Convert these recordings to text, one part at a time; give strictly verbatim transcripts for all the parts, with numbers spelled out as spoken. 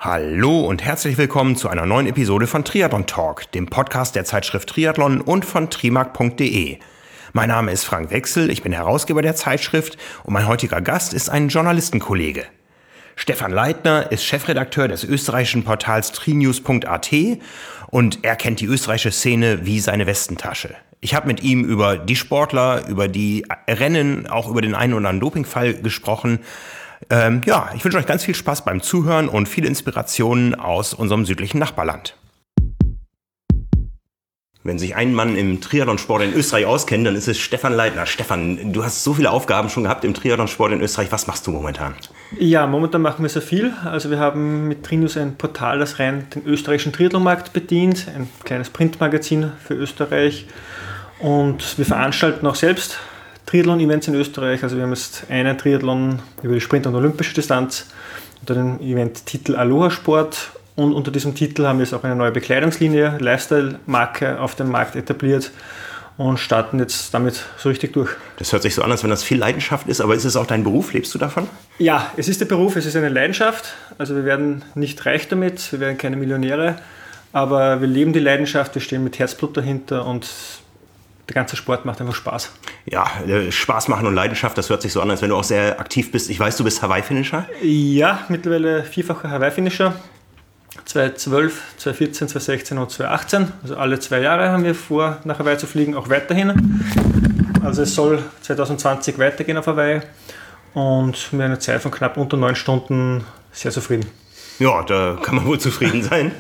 Hallo und herzlich willkommen zu einer neuen Episode von Triathlon Talk, dem Podcast der Zeitschrift Triathlon und von trimark punkt de. Mein Name ist Frank Wechsel, ich bin Herausgeber der Zeitschrift und mein heutiger Gast ist ein Journalistenkollege. Stefan Leitner ist Chefredakteur des österreichischen Portals trinews punkt at und er kennt die österreichische Szene wie seine Westentasche. Ich habe mit ihm über die Sportler, über die Rennen, auch über den einen oder anderen Dopingfall gesprochen. Ähm, ja, ich wünsche euch ganz viel Spaß beim Zuhören und viele Inspirationen aus unserem südlichen Nachbarland. Wenn sich ein Mann im Triathlonsport in Österreich auskennt, dann ist es Stefan Leitner. Stefan, du hast so viele Aufgaben schon gehabt im Triathlonsport in Österreich. Was machst du momentan? Ja, momentan machen wir sehr viel. Also wir haben mit Trinews ein Portal, das rein den österreichischen Triathlonmarkt bedient, ein kleines Printmagazin für Österreich. Und wir veranstalten auch selbst Triathlon-Events in Österreich. Also wir haben jetzt einen Triathlon über die Sprint- und olympische Distanz unter dem Event-Titel Aloha Sport. Und unter diesem Titel haben wir jetzt auch eine neue Bekleidungslinie, Lifestyle-Marke auf dem Markt etabliert und starten jetzt damit so richtig durch. Das hört sich so an, als wenn das viel Leidenschaft ist, aber ist es auch dein Beruf? Lebst du davon? Ja, es ist der Beruf, es ist eine Leidenschaft. Also wir werden nicht reich damit, wir werden keine Millionäre, aber wir leben die Leidenschaft, wir stehen mit Herzblut dahinter und der ganze Sport macht einfach Spaß. Ja, Spaß machen und Leidenschaft, das hört sich so an, als wenn du auch sehr aktiv bist. Ich weiß, du bist Hawaii-Finisher? Ja, mittlerweile vierfacher Hawaii-Finisher. zweitausendzwölf, zweitausendvierzehn, zweitausendsechzehn und zweitausendachtzehn. Also alle zwei Jahre haben wir vor, nach Hawaii zu fliegen, auch weiterhin. Also es soll zweitausendzwanzig weitergehen auf Hawaii und mit einer Zeit von knapp unter neun Stunden sehr zufrieden. Ja, da kann man wohl zufrieden sein.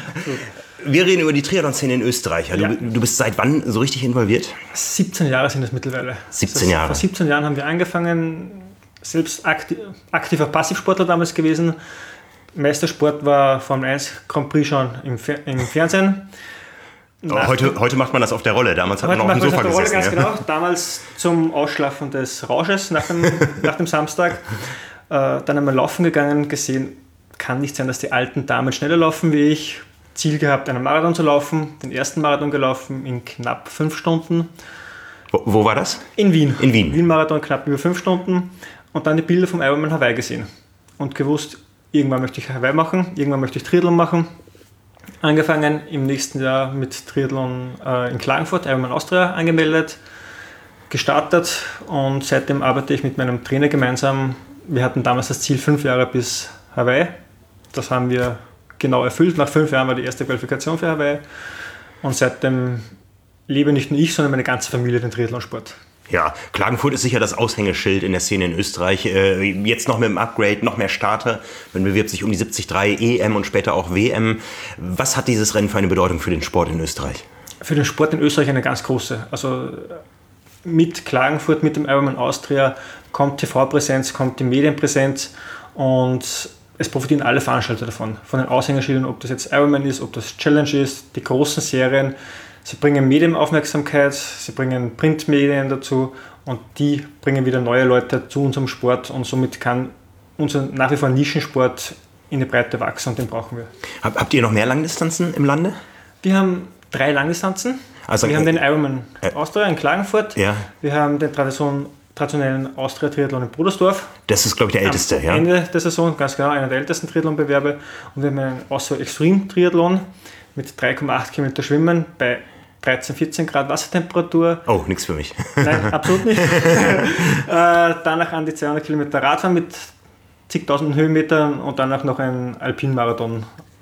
Wir reden über die Triathlon-Szene in Österreich. Du, ja. du bist seit wann so richtig involviert? siebzehn Jahre sind es mittlerweile. siebzehn Jahre. Vor siebzehn Jahren haben wir angefangen, selbst aktiv, aktiver Passivsportler damals gewesen. Meistersport war Formel eins Grand Prix schon im, Fer- im Fernsehen. Oh, heute, heute macht man das auf der Rolle. Damals hat man noch auf dem Sofa gesessen. Rolle, ganz ja. Genau. Damals zum Ausschlafen des Rausches nach dem, nach dem Samstag. Äh, dann einmal laufen gegangen, gesehen, kann nicht sein, dass die alten Damen schneller laufen wie ich. Ziel gehabt, einen Marathon zu laufen. Den ersten Marathon gelaufen in knapp fünf Stunden. Wo, wo war das? In Wien. In Wien. Wien-Marathon knapp über fünf Stunden. Und dann die Bilder vom Ironman Hawaii gesehen. Und gewusst, irgendwann möchte ich Hawaii machen, irgendwann möchte ich Triathlon machen. Angefangen im nächsten Jahr mit Triathlon äh, in Klagenfurt, Ironman Austria angemeldet, gestartet und seitdem arbeite ich mit meinem Trainer gemeinsam. Wir hatten damals das Ziel fünf Jahre bis Hawaii. Das haben wir genau erfüllt. Nach fünf Jahren war die erste Qualifikation für Hawaii und seitdem lebe nicht nur ich, sondern meine ganze Familie den Triathlonsport. Ja, Klagenfurt ist sicher das Aushängeschild in der Szene in Österreich. Jetzt noch mit dem Upgrade, noch mehr Starter. Man bewirbt sich um die siebzig drei E M und später auch W M. Was hat dieses Rennen für eine Bedeutung für den Sport in Österreich? Für den Sport in Österreich eine ganz große. Also mit Klagenfurt, mit dem Ironman Austria kommt T V-Präsenz, kommt die Medienpräsenz und es profitieren alle Veranstalter davon. Von den Aushängeschildern, ob das jetzt Ironman ist, ob das Challenge ist, die großen Serien. Sie bringen Medienaufmerksamkeit, sie bringen Printmedien dazu und die bringen wieder neue Leute zu unserem Sport und somit kann unser nach wie vor Nischensport in die Breite wachsen und den brauchen wir. Habt ihr noch mehr Langdistanzen im Lande? Wir haben drei Langdistanzen. Also, wir haben äh, den Ironman äh, Austria in Klagenfurt, ja. Wir haben den Tradition, traditionellen Austria-Triathlon in Brudersdorf. Das ist, glaube ich, der älteste. Am ja. Ende der Saison, ganz genau, einer der ältesten Triathlon-Bewerbe. Und wir haben einen Austria Extreme-Triathlon mit drei Komma acht Kilometer Schwimmen bei dreizehn, vierzehn Grad Wassertemperatur. Oh, nichts für mich. Nein, absolut nicht. äh, danach an die zweihundert Kilometer Radfahren mit zigtausenden Höhenmetern und danach noch ein Alpin-Marathon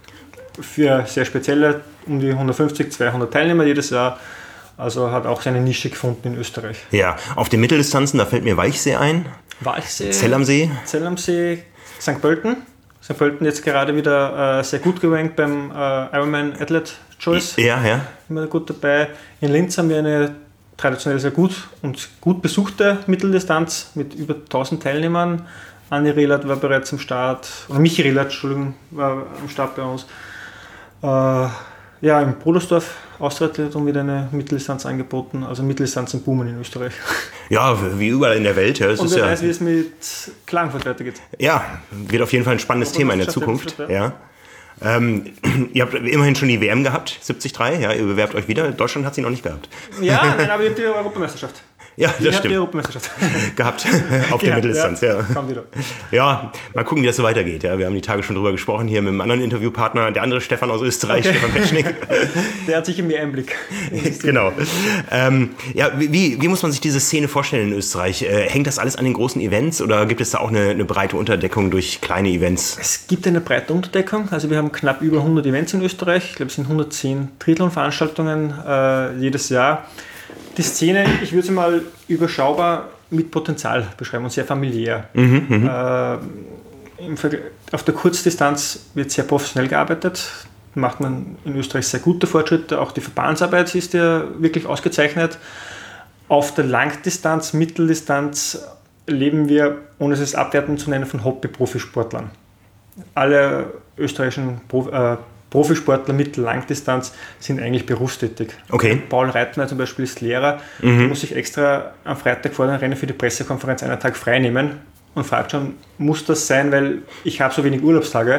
für sehr spezielle, um die hundertfünfzig, zweihundert Teilnehmer jedes Jahr. Also hat auch seine Nische gefunden in Österreich. Ja, auf den Mitteldistanzen, da fällt mir Weichsee ein. Weichsee. Zell am See. Zell am See, Sankt Pölten. Sankt Pölten jetzt gerade wieder äh, sehr gut gerankt beim äh, Ironman Athlete Choice. Ja, ja. Immer gut dabei. In Linz haben wir eine traditionell sehr gut und gut besuchte Mitteldistanz mit über tausend Teilnehmern. Anni Rehlert war bereits am Start, oder Michi Rehlert, Entschuldigung, war am Start bei uns. Äh, ja, in Brudersdorf, Austria-Triathlon wieder eine Mitteldistanz angeboten, also Mitteldistanzen boomen in Österreich. Ja, wie überall in der Welt. Ja, das und ist wer ja, weiß, wie es mit Klagenfurt weitergeht. Ja, wird auf jeden Fall ein spannendes Thema in der Zukunft. Ja. Ähm, ihr habt immerhin schon die W M gehabt, siebzig drei, ja, ihr bewerbt euch wieder. Deutschland hat sie noch nicht gehabt. Ja, nein, aber ihr habt die Europameisterschaft. Ja, das ich stimmt. Die Europameisterschaft gehabt auf der ja, Mitteldistanz. Ja, ja. Komm wieder. Ja, mal gucken, wie das so weitergeht. Ja, wir haben die Tage schon drüber gesprochen hier mit einem anderen Interviewpartner, der andere Stefan aus Österreich, okay. Stefan Petschnik. Der hat sicher mehr Einblick. Genau. Ähm, ja, wie, wie muss man sich diese Szene vorstellen in Österreich? Äh, hängt das alles an den großen Events oder gibt es da auch eine, eine breite Unterdeckung durch kleine Events? Es gibt eine breite Unterdeckung. Also wir haben knapp über hundert Events in Österreich. Ich glaube, es sind hundertzehn Triathlon-Veranstaltungen äh, jedes Jahr. Die Szene, ich würde sie mal überschaubar mit Potenzial beschreiben und sehr familiär. Mhm, äh, im auf der Kurzdistanz wird sehr professionell gearbeitet, macht man in Österreich sehr gute Fortschritte, auch die Verbandsarbeit ist ja wirklich ausgezeichnet. Auf der Langdistanz, Mitteldistanz leben wir, ohne es abwertend zu nennen, von Hobby-Profisportlern. Alle österreichischen Prof, äh, Profisportler Mittel-Langdistanz sind eigentlich berufstätig. Okay. Paul Reitner zum Beispiel ist Lehrer, mhm. der muss sich extra am Freitag vor dem Rennen für die Pressekonferenz einen Tag frei nehmen und fragt schon, muss das sein, weil ich habe so wenig Urlaubstage. Äh,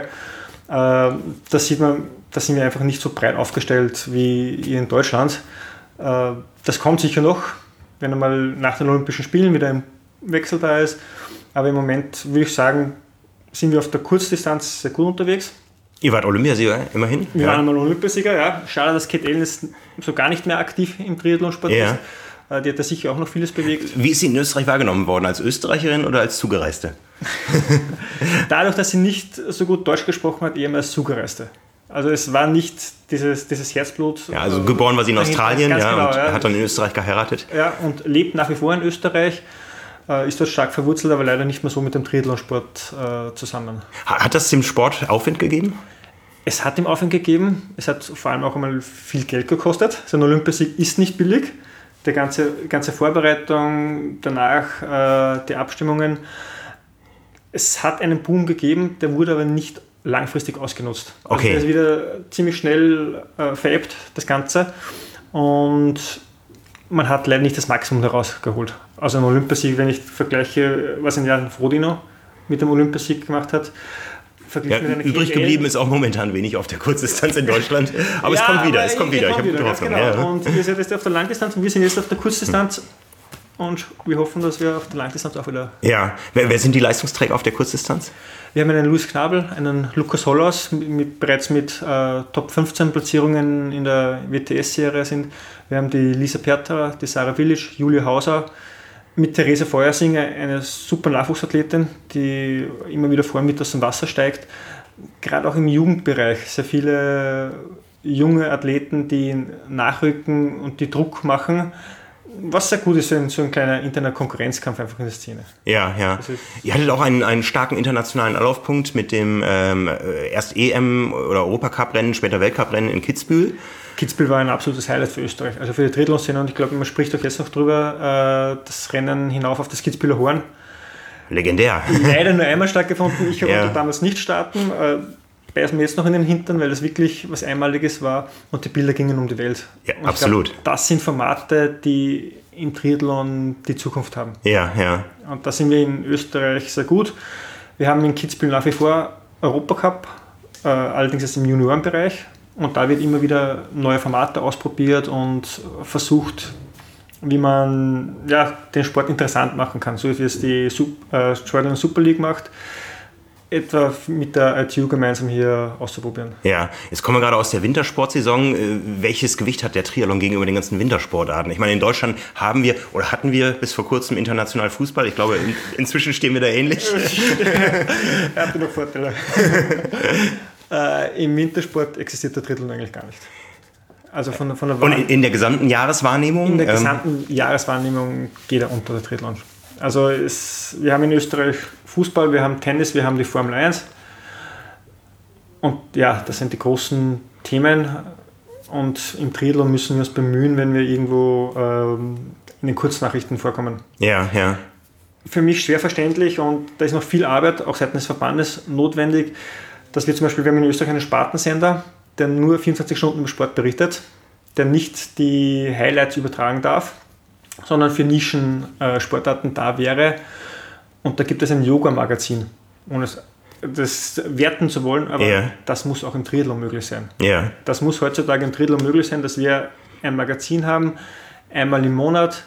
das sieht man, da sind wir einfach nicht so breit aufgestellt wie hier in Deutschland. Äh, das kommt sicher noch, wenn einmal nach den Olympischen Spielen wieder ein Wechsel da ist. Aber im Moment würde ich sagen, sind wir auf der Kurzdistanz sehr gut unterwegs. Ihr wart Olympiasieger, immerhin. Wir ja. waren einmal Olympiasieger, ja. Schade, dass Kate Ellen ist so gar nicht mehr aktiv im Triathlonsport ja. ist. Die hat da sicher auch noch vieles bewegt. Wie ist sie in Österreich wahrgenommen worden? Als Österreicherin oder als Zugereiste? Dadurch, dass sie nicht so gut Deutsch gesprochen hat, eher mehr als Zugereiste. Also es war nicht dieses, dieses Herzblut. Ja, also geboren war sie in Australien ja, genau, und ja. hat dann in Österreich geheiratet. Ja, und lebt nach wie vor in Österreich. Ist dort stark verwurzelt, aber leider nicht mehr so mit dem Triathlonsport äh, zusammen. Hat das dem Sport Aufwind gegeben? Es hat ihm Aufwind gegeben. Es hat vor allem auch einmal viel Geld gekostet. So ein Olympiasieg ist nicht billig. Die ganze, ganze Vorbereitung, danach äh, die Abstimmungen. Es hat einen Boom gegeben, der wurde aber nicht langfristig ausgenutzt. Okay. Also der ist wieder ziemlich schnell äh, verebbt, das Ganze. Und man hat leider nicht das Maximum daraus geholt. Also ein Olympiasieg, wenn ich vergleiche, was ein Jan Frodeno mit dem Olympiasieg gemacht hat. Ja, übrig geblieben ist auch momentan wenig auf der Kurzdistanz in Deutschland. Aber ja, es kommt wieder, es kommt wieder. Ich habe gute Hoffnung. Genau. Ja. Und ihr seid jetzt auf der Langdistanz und wir sind jetzt auf der Kurzdistanz. Und wir hoffen, dass wir auf der Langdistanz auch wieder... Ja, wer, wer sind die Leistungsträger auf der Kurzdistanz? Wir haben einen Luis Knabel, einen Lukas Hollaus, mit, bereits mit äh, Top fünfzehn Platzierungen in der W T S-Serie sind. Wir haben die Lisa Perta, die Sarah Willisch, Julia Hauser, mit Theresa Feuersinger, eine super Nachwuchsathletin, die immer wieder vor mit aus dem Wasser steigt. Gerade auch im Jugendbereich sehr viele junge Athleten, die nachrücken und die Druck machen. Was sehr gut ist, so ein, so ein kleiner interner Konkurrenzkampf einfach in der Szene. Ja, ja. Ihr hattet auch einen, einen starken internationalen Anlaufpunkt mit dem ähm, erst E M- oder Europacup-Rennen, später Weltcup-Rennen in Kitzbühel. Kitzbühel war ein absolutes Highlight für Österreich, also für die Triathlon-Szene. Und ich glaube, man spricht auch jetzt noch drüber, äh, das Rennen hinauf auf das Kitzbüheler Horn. Legendär. Leider nur einmal stattgefunden. Ich konnte ja. damals nicht starten. Äh, beißt mir jetzt noch in den Hintern, weil das wirklich was Einmaliges war und die Bilder gingen um die Welt. Ja, absolut. Glaub, das sind Formate, die im Triathlon die Zukunft haben. Ja, ja. Und da sind wir in Österreich sehr gut. Wir haben in Kitzbühel nach wie vor Europacup, äh, allerdings jetzt im Juniorenbereich. Und da wird immer wieder neue Formate ausprobiert und versucht, wie man ja, den Sport interessant machen kann. So wie es die äh, Triathlon Super League macht, etwa mit der I T U gemeinsam hier auszuprobieren. Ja, jetzt kommen wir gerade aus der Wintersportsaison. Welches Gewicht hat der Triathlon gegenüber den ganzen Wintersportarten? Ich meine, in Deutschland haben wir oder hatten wir bis vor kurzem international Fußball. Ich glaube, in, inzwischen stehen wir da ähnlich. Er hatte noch Vorteile. äh, Im Wintersport existiert der Triathlon eigentlich gar nicht. Also von, von der Und in, in der gesamten Jahreswahrnehmung? In der gesamten ähm, Jahreswahrnehmung geht er unter der Triathlon. Also es, wir haben in Österreich Fußball, wir haben Tennis, wir haben die Formel eins. Und ja, das sind die großen Themen. Und im Triathlon müssen wir uns bemühen, wenn wir irgendwo ähm, in den Kurznachrichten vorkommen. Ja, ja. Für mich schwer verständlich und da ist noch viel Arbeit, auch seitens des Verbandes, notwendig, dass wir zum Beispiel, wir haben in Österreich einen Spartensender, der nur vierundzwanzig Stunden über Sport berichtet, der nicht die Highlights übertragen darf, sondern für Nischen-Sportarten da wäre. Und da gibt es ein Yoga-Magazin, ohne das werten zu wollen, aber yeah. das muss auch im Triathlon möglich sein. Yeah. Das muss heutzutage im Triathlon möglich sein, dass wir ein Magazin haben, einmal im Monat,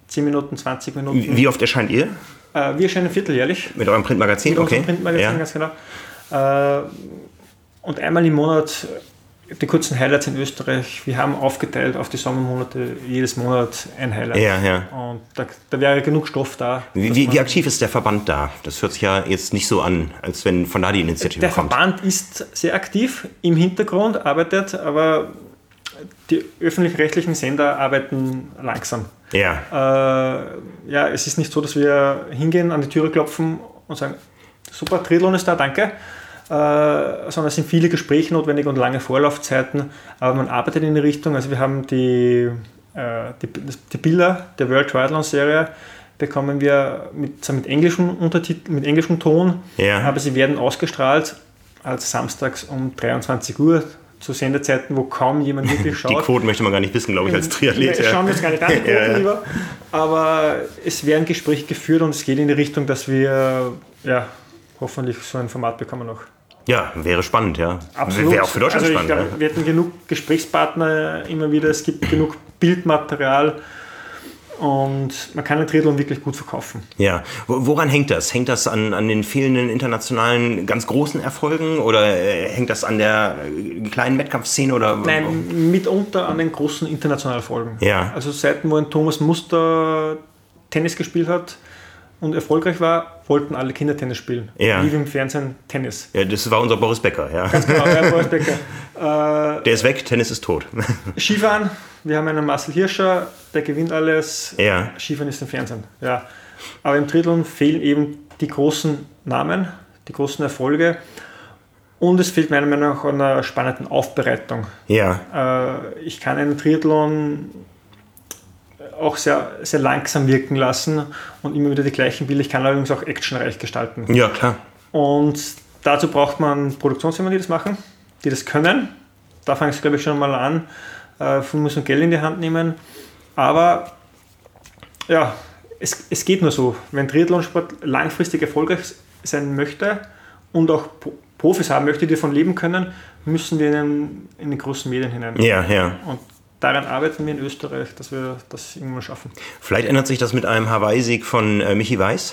zehn Minuten, zwanzig Minuten. Wie oft erscheint ihr? Äh, wir erscheinen vierteljährlich. Mit eurem Printmagazin? Mit okay. unserem Printmagazin, ja. ganz genau. Äh, und einmal im Monat die kurzen Highlights in Österreich. Wir haben aufgeteilt auf die Sommermonate, jedes Monat ein Highlight. Ja, ja. Und da, da wäre genug Stoff da. Wie, wie, wie aktiv ist der Verband da? Das hört sich ja jetzt nicht so an, als wenn von da die Initiative der kommt. Der Verband ist sehr aktiv im Hintergrund, arbeitet, aber die öffentlich-rechtlichen Sender arbeiten langsam. Ja. Äh, ja, es ist nicht so, dass wir hingehen, an die Türe klopfen und sagen, super, Triathlon ist da, danke. Äh, sondern es sind viele Gespräche notwendig und lange Vorlaufzeiten, aber man arbeitet in die Richtung. Also wir haben die, äh, die, die Bilder der World Triathlon Serie bekommen wir mit, mit, englischem Untertitel, mit englischem Ton, ja. aber sie werden ausgestrahlt als samstags um dreiundzwanzig Uhr zu Sendezeiten, wo kaum jemand wirklich schaut. Die Quoten möchte man gar nicht wissen, glaube ich, als Triathlet. Wir schauen jetzt gar nicht an, die Quoten ja, ja. lieber, aber es werden Gespräche geführt und es geht in die Richtung, dass wir ja, hoffentlich so ein Format bekommen noch. Ja, wäre spannend, ja. Absolut. Wäre auch für Deutschland also ich spannend. Glaub, ja. Wir hätten genug Gesprächspartner immer wieder, es gibt genug Bildmaterial und man kann den Triathlon wirklich gut verkaufen. Ja, woran hängt das? Hängt das an, an den fehlenden internationalen ganz großen Erfolgen oder äh, hängt das an der äh, kleinen Wettkampfszene? Oder? Nein, mitunter an den großen internationalen Erfolgen. Ja. Also seit wo ein Thomas Muster Tennis gespielt hat und erfolgreich war, wollten alle Kinder Tennis spielen. Ja. Lief im Fernsehen Tennis. Ja, das war unser Boris Becker, ja. Ganz genau, der Boris Becker. Äh, der ist weg, Tennis ist tot. Skifahren, wir haben einen Marcel Hirscher, der gewinnt alles. Ja. Skifahren ist im Fernsehen. Ja. Aber im Triathlon fehlen eben die großen Namen, die großen Erfolge. Und es fehlt meiner Meinung nach an einer spannenden Aufbereitung. Ja. Äh, ich kann einen Triathlon auch sehr, sehr langsam wirken lassen und immer wieder die gleichen Bilder. Ich kann allerdings auch actionreich gestalten. Ja, klar. Und dazu braucht man Produktionsfirmen, die das machen, die das können. Da fange ich glaube ich schon mal an. Äh, wir müssen Geld in die Hand nehmen. Aber ja, es, es geht nur so. Wenn Triathlonsport langfristig erfolgreich sein möchte und auch Profis haben möchte, die davon leben können, müssen wir in den, in den großen Medien hinein. Ja, ja. Und daran arbeiten wir in Österreich, dass wir das irgendwann schaffen. Vielleicht ändert sich das mit einem Hawaii-Sieg von äh, Michi Weiß?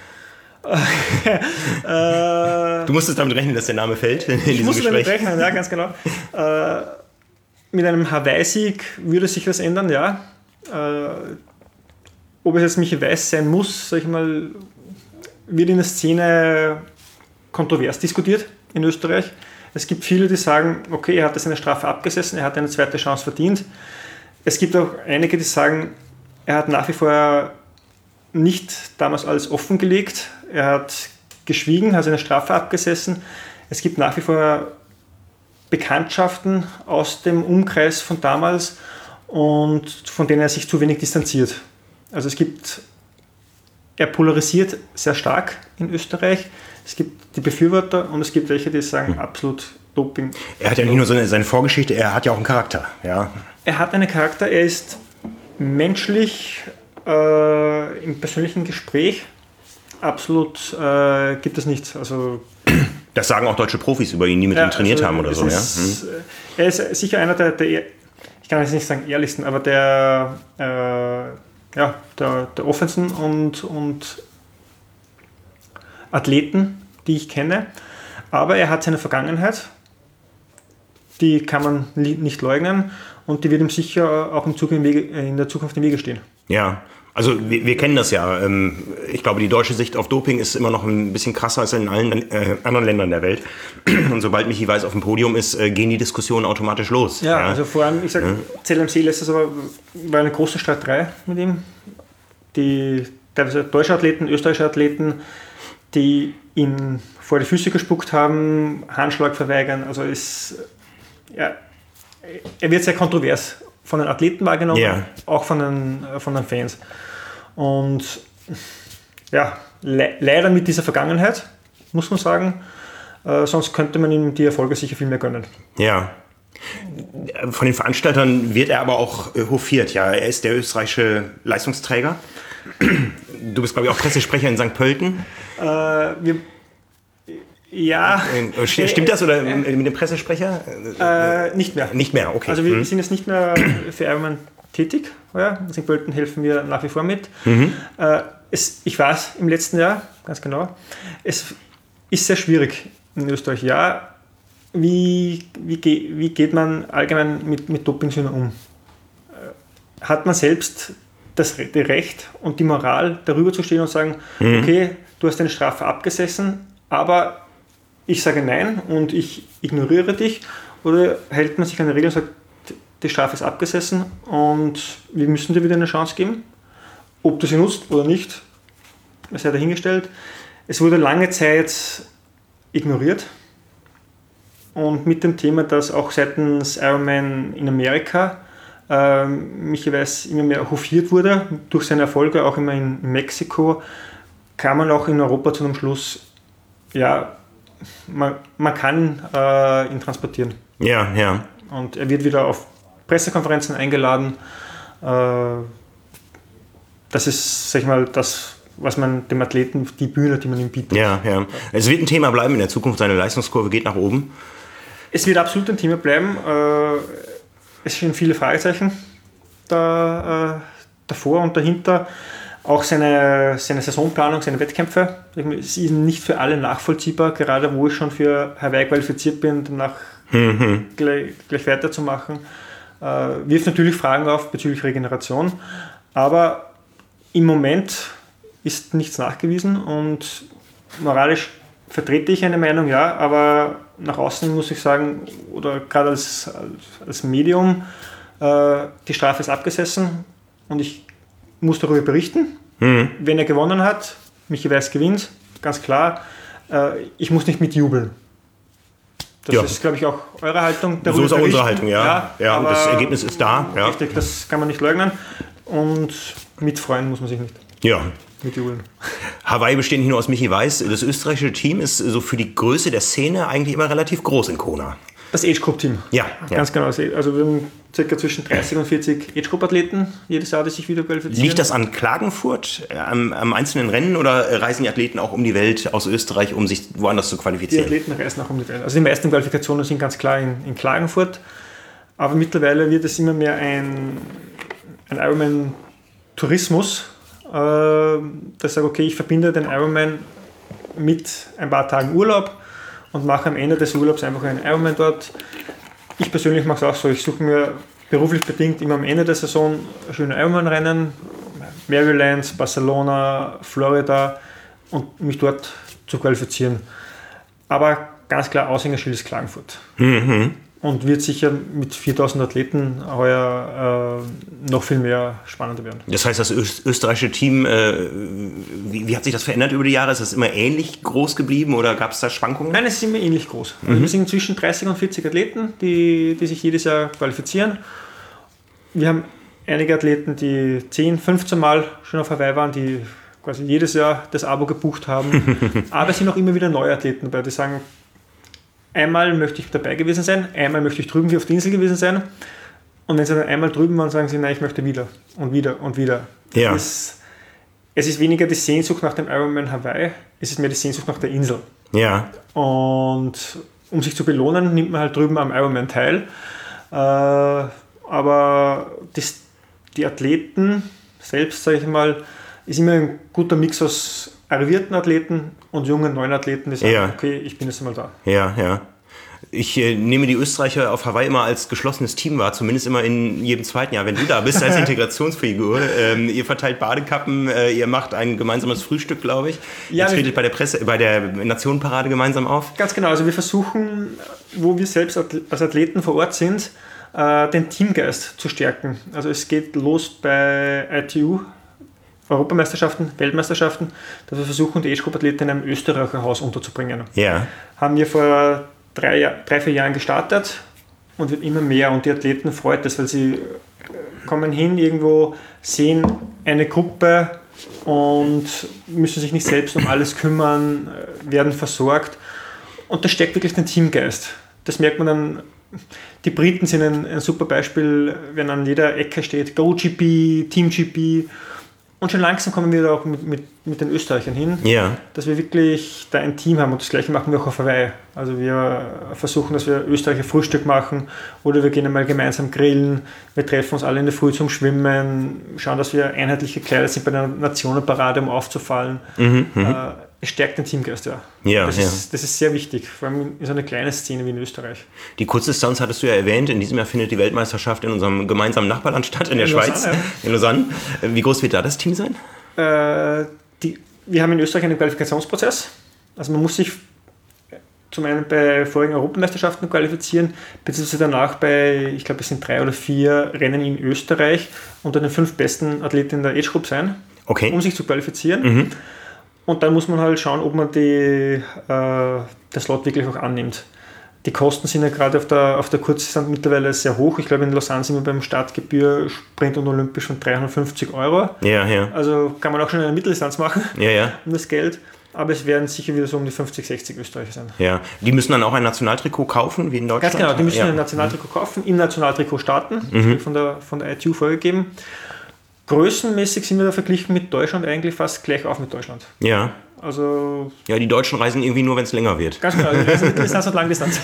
äh, du musstest damit rechnen, dass der Name fällt in ich diesem musste Gespräch. damit rechnen, ja, ganz genau. Äh, mit einem Hawaii-Sieg würde sich das ändern, ja. Äh, ob es jetzt Michi Weiß sein muss, sag ich mal, wird in der Szene kontrovers diskutiert in Österreich. Es gibt viele, die sagen, okay, er hat seine Strafe abgesessen, er hat eine zweite Chance verdient. Es gibt auch einige, die sagen, er hat nach wie vor nicht damals alles offengelegt, er hat geschwiegen, hat seine Strafe abgesessen. Es gibt nach wie vor Bekanntschaften aus dem Umkreis von damals und von denen er sich zu wenig distanziert. Also es gibt, er polarisiert sehr stark in Österreich. Es gibt die Befürworter und es gibt welche, die sagen, hm. absolut Doping. Er hat ja nicht nur seine, seine Vorgeschichte, er hat ja auch einen Charakter. Ja. Er hat einen Charakter, er ist menschlich, äh, im persönlichen Gespräch absolut äh, gibt es nichts. Also, das sagen auch deutsche Profis über ihn, die mit ja, ihm trainiert also haben oder so. Ist, ja? Hm. Er ist sicher einer der, der, ich kann jetzt nicht sagen ehrlichsten, aber der, äh, ja, der, der offensten und, und Athleten, die ich kenne. Aber er hat seine Vergangenheit, die kann man nicht leugnen und die wird ihm sicher auch im Zug im Wege, in der Zukunft im Wege stehen. Ja, also wir, wir kennen das ja. Ich glaube, die deutsche Sicht auf Doping ist immer noch ein bisschen krasser als in allen äh, anderen Ländern der Welt. Und sobald Michi Weiß auf dem Podium ist, äh, gehen die Diskussionen automatisch los. Ja, ja. also vor allem, ich sage, ja. Zell M C letztes aber war eine große Streiterei mit ihm. Die teilweise deutsche Athleten, österreichische Athleten, die ihn vor die Füße gespuckt haben, Handschlag verweigern. Also es, ja, er wird sehr kontrovers von den Athleten wahrgenommen, ja. auch von den, von den Fans. Und ja, le- leider mit dieser Vergangenheit, muss man sagen, äh, sonst könnte man ihm die Erfolge sicher viel mehr gönnen. Ja. Von den Veranstaltern wird er aber auch äh, hofiert. Ja, er ist der österreichische Leistungsträger. Du bist, glaube ich, auch Pressesprecher in Sankt Pölten. Äh, wir, ja. Äh, Stimmt das oder äh, mit dem Pressesprecher? Äh, nicht mehr. Nicht mehr, okay. Also wir hm. sind jetzt nicht mehr für Ironman tätig. Ja, in Sankt Pölten helfen wir nach wie vor mit. Mhm. Äh, es, ich war es im letzten Jahr, ganz genau. Es ist sehr schwierig in Österreich. Ja, wie, wie, wie geht man allgemein mit, mit Dopingsündern um? Äh, hat man selbst das Recht und die Moral, darüber zu stehen und sagen, mhm. okay, du hast deine Strafe abgesessen, aber ich sage nein und ich ignoriere dich? Oder hält man sich an die Regel und sagt, die Strafe ist abgesessen und wir müssen dir wieder eine Chance geben? Ob du sie nutzt oder nicht, sei dahingestellt. Es wurde lange Zeit ignoriert und mit dem Thema, dass auch seitens Ironman in Amerika äh, Michi Weiß immer mehr hofiert wurde, durch seine Erfolge auch immer in Mexiko, kam man auch in Europa zu einem Schluss, ja, man, man kann äh, ihn transportieren. Ja, ja. Und er wird wieder auf Pressekonferenzen eingeladen. Äh, das ist, sag ich mal, das, was man dem Athleten, die Bühne, die man ihm bietet. Ja, ja. Es wird ein Thema bleiben in der Zukunft, seine Leistungskurve geht nach oben. Es wird absolut ein Thema bleiben. Äh, es stehen viele Fragezeichen da, äh, davor und dahinter. Auch seine, seine Saisonplanung, seine Wettkämpfe, es ist nicht für alle nachvollziehbar, gerade wo ich schon für Hawaii qualifiziert bin, danach mhm. gleich, gleich weiterzumachen. Äh, wirft natürlich Fragen auf bezüglich Regeneration, aber im Moment ist nichts nachgewiesen und moralisch vertrete ich eine Meinung, ja, aber nach außen muss ich sagen, oder gerade als, als, als Medium, äh, die Strafe ist abgesessen und ich muss darüber berichten. Mhm. Wenn er gewonnen hat, Michi Weiß gewinnt, ganz klar, äh, ich muss nicht mitjubeln. Das ja. ist, glaube ich, auch eure Haltung. So ist auch unsere Haltung, ja. ja, ja und das Ergebnis ist da. Ja. Richtig, das kann man nicht leugnen. Und mitfreuen muss man sich nicht. Ja. Mitjubeln. Hawaii besteht nicht nur aus Michi Weiß. Das österreichische Team ist so für die Größe der Szene eigentlich immer relativ groß in Kona. Das Age-Group-Team. Ja, ganz ja. genau. Also wir haben ca. zwischen dreißig und vierzig Age-Group-Athleten jedes Jahr, die sich wieder qualifizieren. Liegt das an Klagenfurt, äh, am, am einzelnen Rennen, oder reisen die Athleten auch um die Welt aus Österreich, um sich woanders zu qualifizieren? Die Athleten reisen auch um die Welt. Also die meisten Qualifikationen sind ganz klar in, in Klagenfurt, aber mittlerweile wird es immer mehr ein, ein Ironman-Tourismus, äh, das sagt, okay, ich verbinde den Ironman mit ein paar Tagen Urlaub und mache am Ende des Urlaubs einfach einen Ironman dort. Ich persönlich mache es auch so, ich suche mir beruflich bedingt immer am Ende der Saison schöne Ironman-Rennen, Maryland, Barcelona, Florida, und mich dort zu qualifizieren. Aber ganz klar, Aushängeschild ist Klagenfurt. Mhm. Und wird sicher mit viertausend Athleten heuer äh, noch viel mehr spannender werden. Das heißt, das Öst- österreichische Team, äh, wie, wie hat sich das verändert über die Jahre? Ist das immer ähnlich groß geblieben oder gab es da Schwankungen? Nein, es ist immer ähnlich groß. Mhm. Also wir sind zwischen dreißig und vierzig Athleten, die, die sich jedes Jahr qualifizieren. Wir haben einige Athleten, die zehn, fünfzehn Mal schon auf Hawaii waren, die quasi jedes Jahr das Abo gebucht haben. Aber es sind auch immer wieder neue Athleten dabei, die sagen, einmal möchte ich dabei gewesen sein, einmal möchte ich drüben wie auf der Insel gewesen sein. Und wenn sie dann einmal drüben waren, sagen sie, nein, ich möchte wieder und wieder und wieder. Ja. Es, es ist weniger die Sehnsucht nach dem Ironman Hawaii, es ist mehr die Sehnsucht nach der Insel. Ja. Und um sich zu belohnen, nimmt man halt drüben am Ironman teil. Äh, aber das, die Athleten selbst, sage ich mal, ist immer ein guter Mix aus arrivierten Athleten und jungen, neuen Athleten, die sagen, ja. okay, ich bin jetzt einmal da. Ja, ja. Ich äh, nehme die Österreicher auf Hawaii immer als geschlossenes Team wahr, zumindest immer in jedem zweiten Jahr. Wenn du da bist als Integrationsfigur, ähm, ihr verteilt Badekappen, äh, ihr macht ein gemeinsames Frühstück, glaube ich. Ja, ihr tretet bei der Presse, bei der Nationenparade gemeinsam auf. Ganz genau, also wir versuchen, wo wir selbst als Athleten vor Ort sind, äh, den Teamgeist zu stärken. Also es geht los bei I T U, Europameisterschaften, Weltmeisterschaften, dass wir versuchen, die Age-Group-Athleten in einem Österreicher-Haus unterzubringen. Ja. Haben wir vor drei, drei, vier Jahren gestartet und wird immer mehr. Und die Athleten freut es, weil sie kommen hin, irgendwo sehen eine Gruppe und müssen sich nicht selbst um alles kümmern, werden versorgt. Und das steckt wirklich den Teamgeist. Das merkt man dann. Die Briten sind ein, ein super Beispiel, wenn an jeder Ecke steht Go G P, Team G P. Und schon langsam kommen wir da auch mit, mit, mit den Österreichern hin, ja. dass wir wirklich da ein Team haben. Und das Gleiche machen wir auch auf Hawaii. Also wir versuchen, dass wir Österreicher Frühstück machen oder wir gehen einmal gemeinsam grillen. Wir treffen uns alle in der Früh zum Schwimmen, schauen, dass wir einheitlich gekleidet sind bei der Nationenparade, um aufzufallen. Mhm, äh, es stärkt den Teamgeist, ja. Ja, das, ja. Ist, das ist sehr wichtig, vor allem in so einer kleinen Szene wie in Österreich. Die Kurzdistanz hattest du ja erwähnt. In diesem Jahr findet die Weltmeisterschaft in unserem gemeinsamen Nachbarland statt, in der in Schweiz, Lausanne, ja. in Lausanne. Wie groß wird da das Team sein? Äh, die, wir haben in Österreich einen Qualifikationsprozess. Also man muss sich zum einen bei vorigen Europameisterschaften qualifizieren, beziehungsweise danach bei, ich glaube es sind drei oder vier Rennen in Österreich unter den fünf besten Athleten in der Age Group sein, okay. um sich zu qualifizieren. Mhm. Und dann muss man halt schauen, ob man die, äh, das Slot wirklich auch annimmt. Die Kosten sind ja gerade auf der, auf der Kurzdistanz mittlerweile sehr hoch. Ich glaube, in Lausanne sind wir beim Startgebühr Sprint und Olympisch von dreihundertfünfzig Euro. Ja, ja. Also kann man auch schon eine Mitteldistanz machen, ja, ja. um das Geld. Aber es werden sicher wieder so um die fünfzig, sechzig Österreicher sein. Ja, die müssen dann auch ein Nationaltrikot kaufen, wie in Deutschland? Ganz genau, die müssen ja. ein Nationaltrikot kaufen, im Nationaltrikot starten. Das wird von der, von der I T U vorgegeben. Größenmäßig sind wir da verglichen mit Deutschland eigentlich fast gleich auf mit Deutschland. Ja. Also ja, die Deutschen reisen irgendwie nur, wenn es länger wird. Ganz genau, also Mitteldistanz und Langdistanz.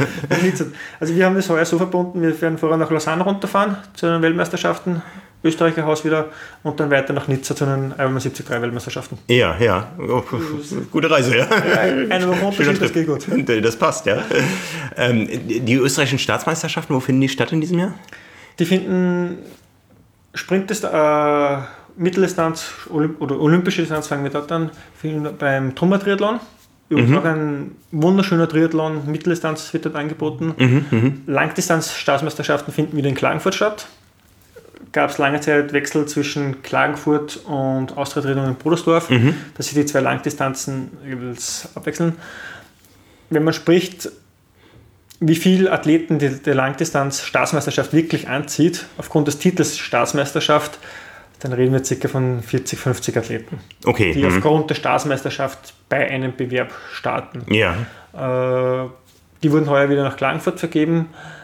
Also wir haben das heuer so verbunden, wir werden vorher nach Lausanne runterfahren zu den Weltmeisterschaften, Österreicher Haus wieder und dann weiter nach Nizza zu den Ironman siebzig drei Weltmeisterschaften. Ja, ja. Oh, gute Reise, ja. ja eine Woche Unterschied, das geht gut. Das passt, ja. Ähm, die österreichischen Staatsmeisterschaften, wo finden die statt in diesem Jahr? Die finden Sprint ist äh, Mitteldistanz Olymp- oder olympische Distanz, fangen wir dort an, beim Trummer-Triathlon. Übrigens mhm. auch ein wunderschöner Triathlon, Mitteldistanz wird dort angeboten. Mhm, Langdistanz-Staatsmeisterschaften finden wieder in Klagenfurt statt. Gab es lange Zeit Wechsel zwischen Klagenfurt und Austria Triathlon in Brudersdorf, mhm. dass sich die zwei Langdistanzen jeweils abwechseln. Wenn man spricht, wie viele Athleten die, die Langdistanz-Staatsmeisterschaft wirklich anzieht, aufgrund des Titels Staatsmeisterschaft, dann reden wir circa von vierzig, fünfzig Athleten, okay. die mhm. aufgrund der Staatsmeisterschaft bei einem Bewerb starten. Ja. Äh, die wurden heuer wieder nach Klagenfurt vergeben.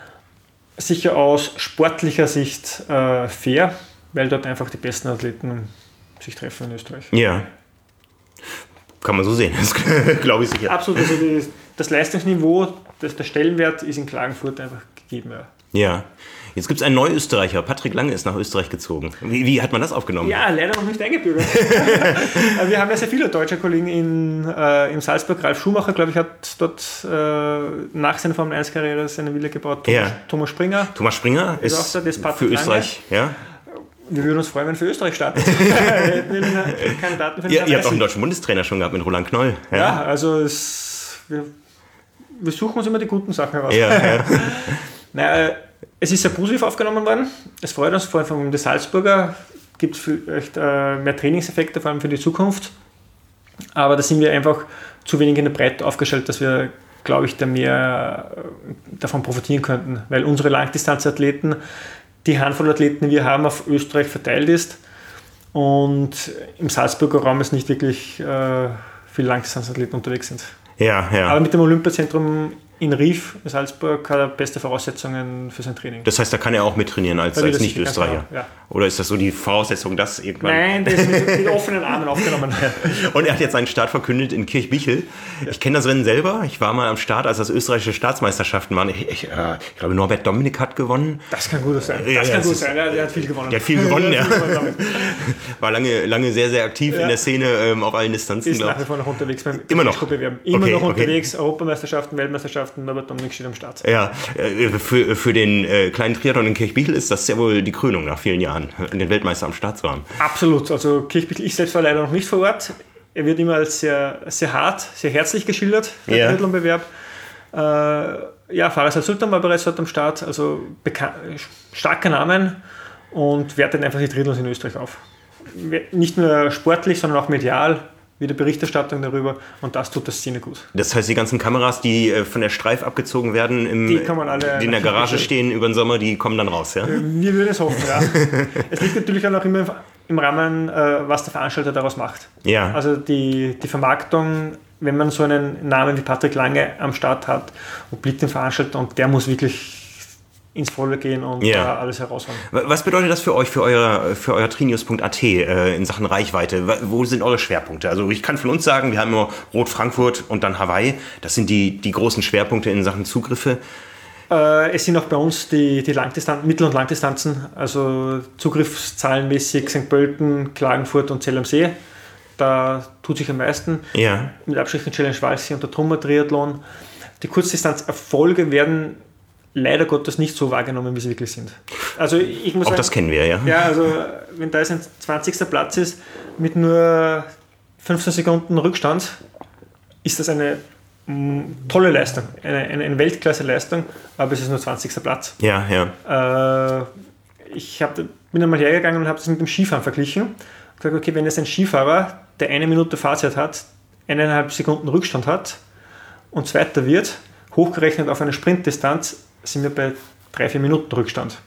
Sicher aus sportlicher Sicht äh, fair, weil dort einfach die besten Athleten sich treffen in Österreich. Ja. Kann man so sehen, das glaube ich sicher. Absolut, also die, das Leistungsniveau, das, der Stellenwert ist in Klagenfurt einfach gegeben. Ja. Ja. Jetzt gibt es einen Neuösterreicher. Patrick Lange ist nach Österreich gezogen. Wie, wie hat man das aufgenommen? Ja, leider noch nicht eingebürgert. Wir haben ja sehr viele deutsche Kollegen in, äh, in Salzburg. Ralf Schumacher, glaube ich, hat dort äh, nach seiner Formel eins Karriere seine Villa gebaut. Thomas, ja. Thomas Springer. Thomas Springer ist, ist auch da, das für Österreich. Ja. Wir würden uns freuen, wenn für Österreich startet. Kandidaten für den ja, ihr habt auch einen deutschen Bundestrainer schon gehabt mit Roland Knoll. Ja, ja also es, wir, wir suchen uns immer die guten Sachen heraus. Ja, ja. Naja, es ist sehr positiv aufgenommen worden. Es freut uns, vor allem von den Salzburger gibt es vielleicht äh, mehr Trainingseffekte, vor allem für die Zukunft. Aber da sind wir einfach zu wenig in der Breite aufgestellt, dass wir, glaube ich, da mehr äh, davon profitieren könnten. Weil unsere Langdistanzathleten, die Handvoll Athleten, die wir haben, auf Österreich verteilt ist. Und im Salzburger Raum ist nicht wirklich äh, viele Langdistanzathleten unterwegs sind. Ja, ja. Aber mit dem Olympiazentrum in Rief, Salzburg, hat er beste Voraussetzungen für sein Training. Das heißt, da kann er auch mittrainieren als, als Nicht-Österreicher? Genau, ja. Oder ist das so die Voraussetzung, dass irgendwann... Nein, der ist mit, mit offenen Armen aufgenommen. Und er hat jetzt seinen Start verkündet in Kirchbichel. Ja. Ich kenne das Rennen selber. Ich war mal am Start, als das österreichische Staatsmeisterschaften waren. Ich, ich, äh, ich glaube, Norbert Dominik hat gewonnen. Das kann gut sein. Das ja, kann ja, gut ist, sein. Der, der hat viel gewonnen. Der hat viel gewonnen, ja. War lange, lange sehr, sehr aktiv ja. in der Szene ähm, auf allen Distanzen. Ist nach wie vor noch unterwegs beim Immer noch? Immer okay, noch okay. unterwegs. Europameisterschaften, Weltmeisterschaften. Norbert Dominik steht am Start. Ja, für, für den äh, kleinen Triathlon in Kirchbichel ist das ja wohl die Krönung nach vielen Jahren, den Weltmeister am Start zu haben. Absolut. Also Kirchbichel, ich selbst war leider noch nicht vor Ort. Er wird immer als sehr, sehr hart, sehr herzlich geschildert, der yeah. Triathlon-Bewerb. Äh, ja, Fares Al-Sultan war bereits dort am Start, also bekan- starker Namen und wertet einfach die Triathlons in Österreich auf. Nicht nur sportlich, sondern auch medial. Wieder Berichterstattung darüber und das tut der Szene gut. Das heißt, die ganzen Kameras, die äh, von der Streif abgezogen werden, im, die, kann man alle die in der Garage stehen über den Sommer, die kommen dann raus, ja? Wir würden es hoffen, ja. Es liegt natürlich auch immer im Rahmen, äh, was der Veranstalter daraus macht. Ja. Also die, die Vermarktung, wenn man so einen Namen wie Patrick Lange am Start hat, obliegt dem Veranstalter und der muss wirklich ins Volle gehen und ja. da alles herausholen. Was bedeutet das für euch, für euer, für euer Trinius Punkt a t äh, in Sachen Reichweite? Wo sind eure Schwerpunkte? Also ich kann von uns sagen, wir haben immer Rot Frankfurt und dann Hawaii. Das sind die, die großen Schwerpunkte in Sachen Zugriffe. Äh, es sind auch bei uns die, die Langdistanz, Mittel- und Langdistanzen, also zugriffszahlenmäßig Sankt Pölten, Klagenfurt und Zell am See. Da tut sich am meisten. Ja. Mit Abstrichen von Challenge Walchsee und der Trummer Triathlon. Die Kurzdistanzerfolge werden leider Gottes nicht so wahrgenommen, wie sie wirklich sind. Also ich muss Auch sagen, das kennen wir, ja. Ja, also wenn da jetzt ein zwanzigster Platz ist mit nur fünfzehn Sekunden Rückstand, ist das eine mh, tolle Leistung, eine, eine, eine Weltklasse-Leistung, aber es ist nur zwanzigster Platz. Ja, ja. Äh, ich hab, bin einmal hergegangen und habe das mit dem Skifahren verglichen. Ich gesagt, okay, wenn jetzt ein Skifahrer, der eine Minute Fahrzeit hat, eineinhalb Sekunden Rückstand hat und Zweiter wird, hochgerechnet auf eine Sprintdistanz, sind wir bei drei, vier Minuten Rückstand.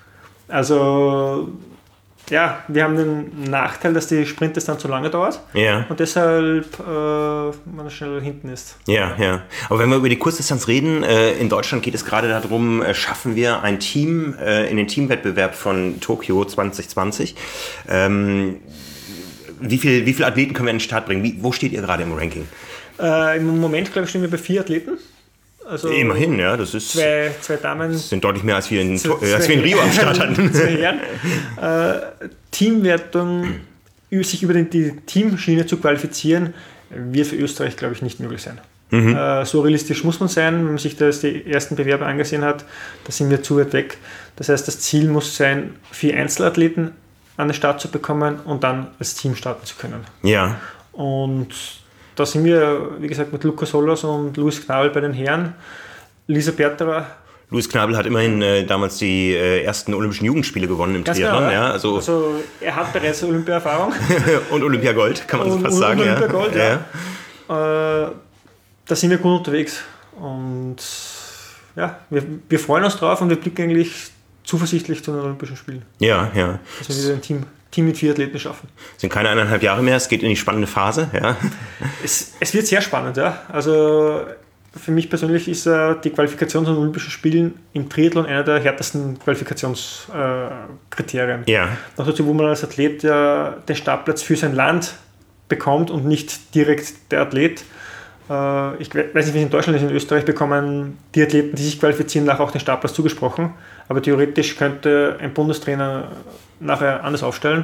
Also, ja, wir haben den Nachteil, dass die Sprintdistanz so lange dauert Ja. und deshalb äh, man schnell hinten ist. Ja, ja. Aber wenn wir über die Kurzdistanz reden, äh, in Deutschland geht es gerade darum, äh, schaffen wir ein Team äh, in den Teamwettbewerb von Tokio zwanzig zwanzig. Ähm, wie viel, wie viele Athleten können wir an den Start bringen? Wie, wo steht ihr gerade im Ranking? Äh, Im Moment, glaube ich, stehen wir bei vier Athleten. Also Immerhin, ja, das ist. Zwei, zwei Damen. Das sind deutlich mehr, als wir in, zwei, äh, als wir in Rio am Start hatten. Zwei Herren. Äh, Teamwertung, sich über die Teamschiene zu qualifizieren, wird für Österreich, glaube ich, nicht möglich sein. Mhm. Äh, so realistisch muss man sein, wenn man sich das die ersten Bewerber angesehen hat, da sind wir zu weit weg. Das heißt, das Ziel muss sein, vier Einzelathleten an den Start zu bekommen und dann als Team starten zu können. Ja. Und da sind wir, wie gesagt, mit Lukas Hollers und Luis Knabel bei den Herren. Lisa Berterer. Luis Knabel hat immerhin äh, damals die äh, ersten Olympischen Jugendspiele gewonnen im Triathlon. Genau, ja, also, also er hat bereits Olympia-Erfahrung. und Olympiagold, kann man so und, fast und sagen. Olympiagold, ja. ja. ja. Äh, da sind wir gut unterwegs. Und ja, wir, wir freuen uns drauf und wir blicken eigentlich zuversichtlich zu den Olympischen Spielen. Ja, ja. Dass wir wieder ein Team, Team mit vier Athleten schaffen. Es sind keine eineinhalb Jahre mehr, es geht in die spannende Phase. Ja. Es, es wird sehr spannend, ja. Also für mich persönlich ist äh, die Qualifikation zu den Olympischen Spielen im Triathlon einer der härtesten Qualifikationskriterien. Äh, ja. Noch dazu, wo man als Athlet ja den Startplatz für sein Land bekommt und nicht direkt der Athlet. Äh, ich weiß nicht, wie es in Deutschland ist, in Österreich bekommen die Athleten, die sich qualifizieren, nachher auch den Startplatz zugesprochen. Aber theoretisch könnte ein Bundestrainer nachher anders aufstellen.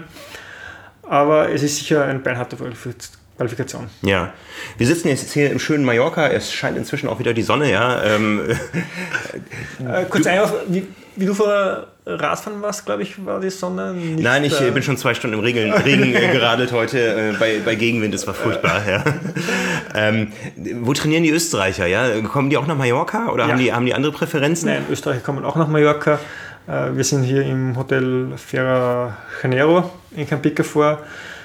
Aber es ist sicher eine beinharte Qualifikation. Ja, wir sitzen jetzt hier im schönen Mallorca. Es scheint inzwischen auch wieder die Sonne. Ja. Ähm, äh, kurz ein, wie, wie du vor Radfahren warst, glaube ich, war die Sonne nicht. Nein, ich äh, bin schon zwei Stunden im Regen, Regen äh, geradelt heute äh, bei, bei Gegenwind. Das war furchtbar. Ja. Ähm, wo trainieren die Österreicher? Ja? Kommen die auch nach Mallorca oder ja. haben, die, haben die andere Präferenzen? Nein, Österreicher kommen auch nach Mallorca. Äh, wir sind hier im Hotel Ferra Janeiro in Campica vor.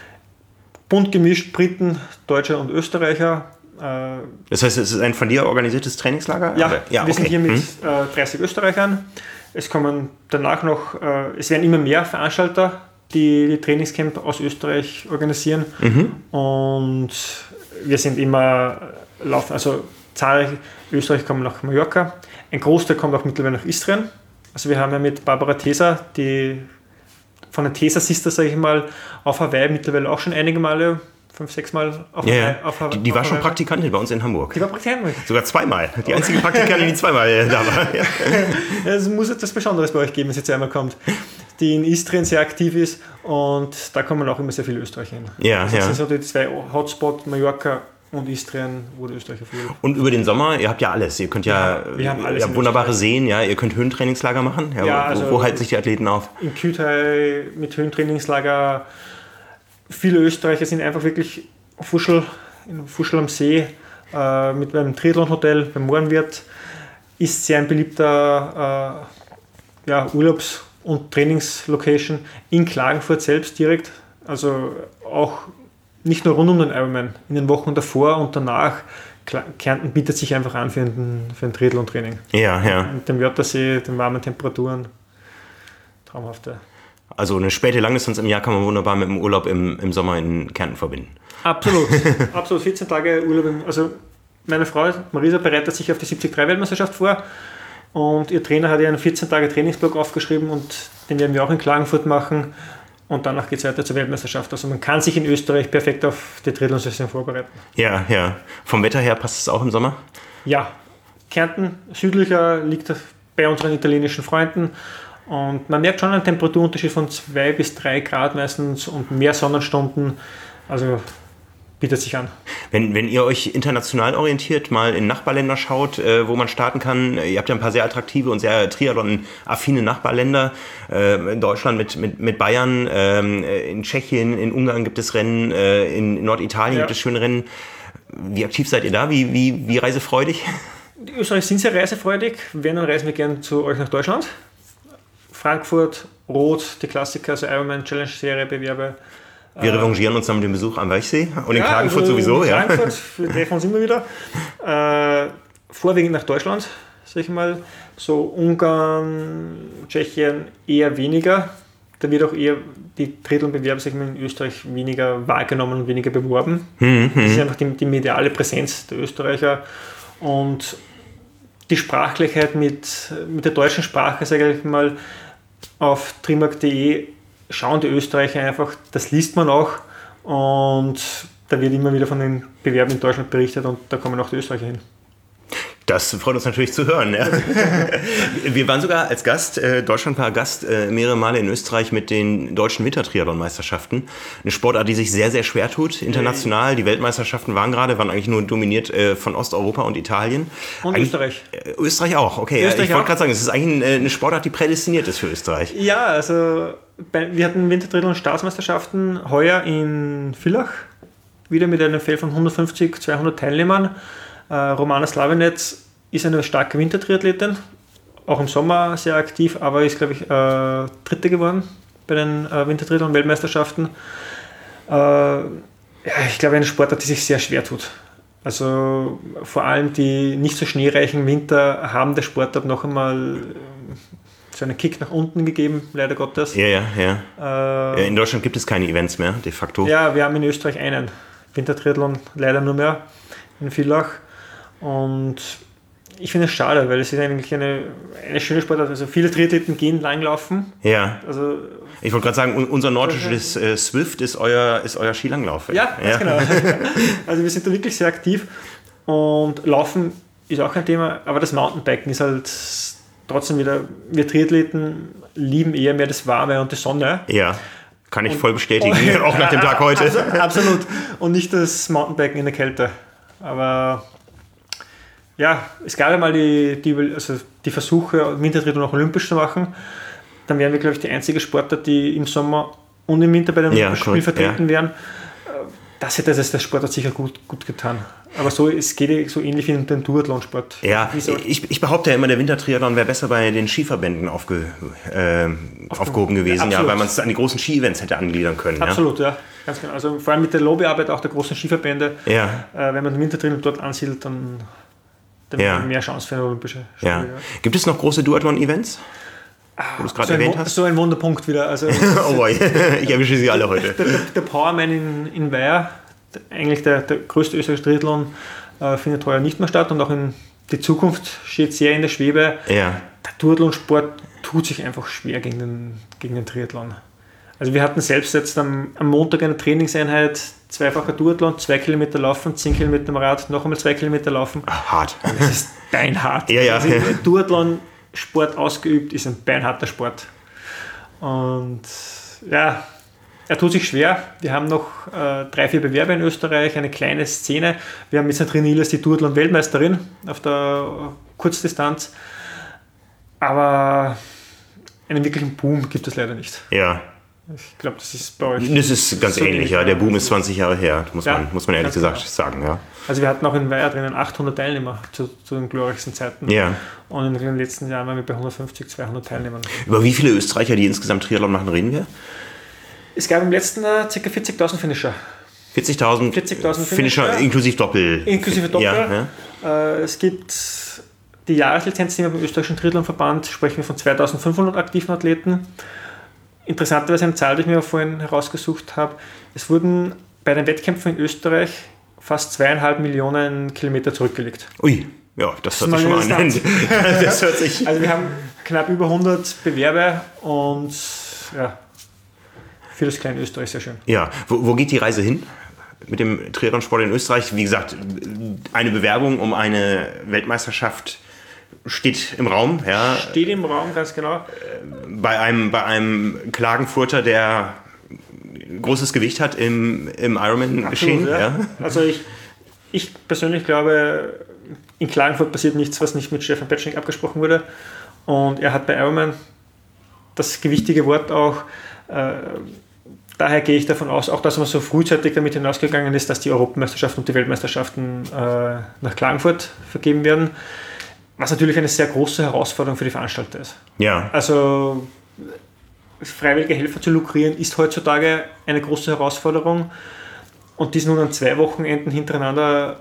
Bunt gemischt, Briten, Deutsche und Österreicher. Äh, das heißt, es ist ein von dir organisiertes Trainingslager? Ja, Aber, ja wir okay. sind hier mit hm. äh, dreißig Österreichern. Es kommen danach noch, äh, es werden immer mehr Veranstalter, die die Trainingscamp aus Österreich organisieren. Mhm. Und wir sind immer laufen, also zahlreich Österreich kommen nach Mallorca. Ein Großteil kommt auch mittlerweile nach Istrien. Also wir haben ja mit Barbara Tesa, die von den Tesa Sisters, sage ich mal, auf Hawaii mittlerweile auch schon einige Male, fünf, sechs Mal auf ja, Hawaii. Auf Hawaii die, die war auf schon Hawaii. Praktikantin bei uns in Hamburg. Die war Praktikantin. Sogar zweimal. Die einzige Praktikantin, die zweimal da war. Ja. Es muss etwas Besonderes bei euch geben, wenn sie zweimal kommt. Die in Istrien sehr aktiv ist und da kommen auch immer sehr viele Österreicher hin. Ja, das ja. sind so die zwei Hotspots, Mallorca und Istrien, wo die Österreicher fühlen. Und über den Sommer, ihr habt ja alles. Ihr könnt ja, ja wir haben alles ihr habt wunderbare Seen, ja. Ihr könnt Höhentrainingslager machen. Ja, ja, wo, also wo halten sich die Athleten auf? In Kütai mit Höhentrainingslager. Viele Österreicher sind einfach wirklich Fuschel, in Fuschel am See, äh, mit einem Triathlon-Hotel beim Mohrenwirt. Ist sehr ein beliebter äh, ja, Urlaubs- und Trainingslocation in Klagenfurt selbst direkt. Also auch nicht nur rund um den Ironman, in den Wochen davor und danach. Kärnten bietet sich einfach an für ein, für ein Triathlon-Training. Ja, ja. Mit dem Wörthersee, den warmen Temperaturen. Traumhafte. Also eine späte Langdistanz im Jahr kann man wunderbar mit dem Urlaub im, im Sommer in Kärnten verbinden. Absolut. Absolut. vierzehn Tage Urlaub. Im, also meine Frau Marisa bereitet sich auf die siebzig drei Weltmeisterschaft vor. Und ihr Trainer hat ja einen vierzehn Tage Trainingsblock aufgeschrieben und den werden wir auch in Klagenfurt machen. Und danach geht es weiter zur Weltmeisterschaft. Also man kann sich in Österreich perfekt auf die Triathlon-Saison vorbereiten. Ja, ja. Vom Wetter her passt es auch im Sommer? Ja. Kärnten, südlicher, liegt bei unseren italienischen Freunden. Und man merkt schon einen Temperaturunterschied von zwei bis drei Grad meistens und mehr Sonnenstunden. Also bietet sich an. Wenn, wenn ihr euch international orientiert, mal in Nachbarländer schaut, äh, wo man starten kann, ihr habt ja ein paar sehr attraktive und sehr Triathlon-affine Nachbarländer. Äh, in Deutschland mit, mit, mit Bayern, äh, in Tschechien, in Ungarn gibt es Rennen, äh, in Norditalien ja. gibt es schöne Rennen. Wie aktiv seid ihr da? Wie, wie, wie reisefreudig? Die Österreicher sind sehr reisefreudig. Wenn, dann reisen wir gerne zu euch nach Deutschland. Frankfurt, Rot, die Klassiker, also Ironman Challenge-Serie, Bewerbe. Wir revanchieren uns dann mit dem Besuch am Weichsee und in ja, Klagenfurt also sowieso. In ja. Klagenfurt, wir treffen uns immer wieder. Äh, vorwiegend nach Deutschland, sag ich mal. So Ungarn, Tschechien eher weniger. Da wird auch eher die Triathlon-Bewerbe sag ich mal, in Österreich weniger wahrgenommen und weniger beworben. Mhm. Das ist einfach die, die mediale Präsenz der Österreicher. Und die Sprachlichkeit mit, mit der deutschen Sprache, sage ich mal, auf trimark punkt de schauen die Österreicher einfach, das liest man auch und da wird immer wieder von den Bewerben in Deutschland berichtet und da kommen auch die Österreicher hin. Das freut uns natürlich zu hören. Ja. Wir waren sogar als Gast, äh, Deutschland war Gast, äh, mehrere Male in Österreich mit den deutschen Wintertriathlon-Meisterschaften. Eine Sportart, die sich sehr, sehr schwer tut, international. Die Weltmeisterschaften waren gerade, waren eigentlich nur dominiert äh, von Osteuropa und Italien. Und Eigentlich, Österreich. Äh, Österreich auch, okay. Österreich ich wollte gerade sagen, es ist eigentlich eine, eine Sportart, die prädestiniert ist für Österreich. Ja, also bei, wir hatten Wintertriathlon-Staatsmeisterschaften heuer in Villach, wieder mit einem Feld von hundertfünfzig, zweihundert Teilnehmern. Äh, Romana Slavinec ist eine starke Wintertriathletin, auch im Sommer sehr aktiv, aber ist, glaube ich, äh, Dritte geworden bei den äh, Wintertriathlon-Weltmeisterschaften. Äh, ja, ich glaube, eine Sportart, die sich sehr schwer tut. Also vor allem die nicht so schneereichen Winter haben der Sportart noch einmal so einen Kick nach unten gegeben, leider Gottes. Ja, ja, ja. Äh, ja in Deutschland gibt es keine Events mehr, de facto. Ja, wir haben in Österreich einen Wintertriathlon, leider nur mehr in Villach. Und ich finde es schade, weil es ist eigentlich eine, eine schöne Sportart. Also viele Triathleten gehen Langlaufen. Ja. Also, ich wollte gerade sagen, unser nordisches äh, Swift ist euer, ist euer Skilanglauf. Ja, ganz ja. genau. Also wir sind da wirklich sehr aktiv. Und Laufen ist auch ein Thema, aber das Mountainbiken ist halt trotzdem wieder, wir Triathleten lieben eher mehr das Warme und die Sonne. Ja. Kann ich und, voll bestätigen, und, auch nach dem Tag heute. Also, absolut. Und nicht das Mountainbiken in der Kälte. Aber ja, es gab ja mal die, die, also die Versuche, Wintertriathlon auch olympisch zu machen. Dann wären wir, glaube ich, die einzige Sportart, die im Sommer und im Winter bei den ja, Olympischen Spielen vertreten ja. wären. Das hätte das der Sportart sicher gut, gut getan. Aber so, es geht so ähnlich wie in den Duathlon-Sport. Ja, ich, ich behaupte ja immer, der Wintertriathlon wäre besser bei den Skiverbänden aufge, äh, aufgehoben gewesen, ja, ja, weil man es an die großen Ski-Events hätte angliedern können. Absolut, ja. ja. Ganz genau. Also vor allem mit der Lobbyarbeit auch der großen Skiverbände. Ja. Äh, wenn man den Wintertriathlon dort ansiedelt, dann, dann ja. hat man mehr Chance für eine olympische Spiele. Ja. Gibt es noch große Duathlon-Events? Wo du es gerade so erwähnt ein, hast? So ein Wunderpunkt wieder. Also, oh boy, ich erwische sie alle heute. Der, der, der Powerman in, in Weiher, eigentlich der, der größte österreichische Triathlon, äh, findet heuer nicht mehr statt und auch in die Zukunft steht sehr in der Schwebe. Ja. Der Duathlon-Sport tut sich einfach schwer gegen den, gegen den Triathlon. Also wir hatten selbst jetzt am, am Montag eine Trainingseinheit, zweifacher Duathlon, zwei Kilometer laufen, zehn Kilometer im Rad, noch einmal zwei Kilometer laufen. Ach, hart. Das ist beinhart. Ja, ja. Also Duathlon-Sport ausgeübt ist ein beinharter Sport. Und ja, er tut sich schwer. Wir haben noch äh, drei, vier Bewerber in Österreich, eine kleine Szene. Wir haben mit Sandrine Niels die Duathlon-Weltmeisterin auf der Kurzdistanz. Aber einen wirklichen Boom gibt es leider nicht. Ja. Ich glaube, das ist bei euch. Das ist ganz so ähnlich, ja. Der Boom ist zwanzig Jahre her, muss, ja, man, muss man ehrlich gesagt genau. sagen. Ja. Also wir hatten auch in Weiher drinnen achthundert Teilnehmer zu, zu den glorreichsten Zeiten. Ja. Und in den letzten Jahren waren wir bei hundertfünfzig, zweihundert Teilnehmern. Über wie viele Österreicher, die insgesamt Triathlon machen, reden wir? Es gab im letzten Jahr ca. vierzigtausend Finisher. vierzigtausend Finisher, Finisher inklusive Doppel. Inklusive Doppel. Ja, ja. Äh, es gibt die Jahreslizenz, die wir beim österreichischen Triathlonverband sprechen wir von zweitausendfünfhundert aktiven Athleten. Interessanterweise eine Zahl, die ich mir vorhin herausgesucht habe, es wurden bei den Wettkämpfen in Österreich fast zweieinhalb Millionen Kilometer zurückgelegt. Ui. Ja, das hört sich schon mal an. Das hört sich also wir haben knapp über hundert Bewerber und ja, für das kleine Österreich sehr schön. Ja, wo, wo geht die Reise hin mit dem Triathlonsport in Österreich? Wie gesagt, eine Bewerbung um eine Weltmeisterschaft steht im Raum. Ja. Steht im Raum, ganz genau. Bei einem, bei einem Klagenfurter, der großes Gewicht hat im, im Ironman-Geschehen. Ja. Ja. Also ich, ich persönlich glaube, in Klagenfurt passiert nichts, was nicht mit Stefan Petschnik abgesprochen wurde. Und er hat bei Ironman das gewichtige Wort auch. Äh, daher gehe ich davon aus, auch dass man so frühzeitig damit hinausgegangen ist, dass die Europameisterschaften und die Weltmeisterschaften äh, nach Klagenfurt vergeben werden. Was natürlich eine sehr große Herausforderung für die Veranstalter ist. Ja. Also freiwillige Helfer zu lukrieren ist heutzutage eine große Herausforderung. Und dies nun an zwei Wochenenden hintereinander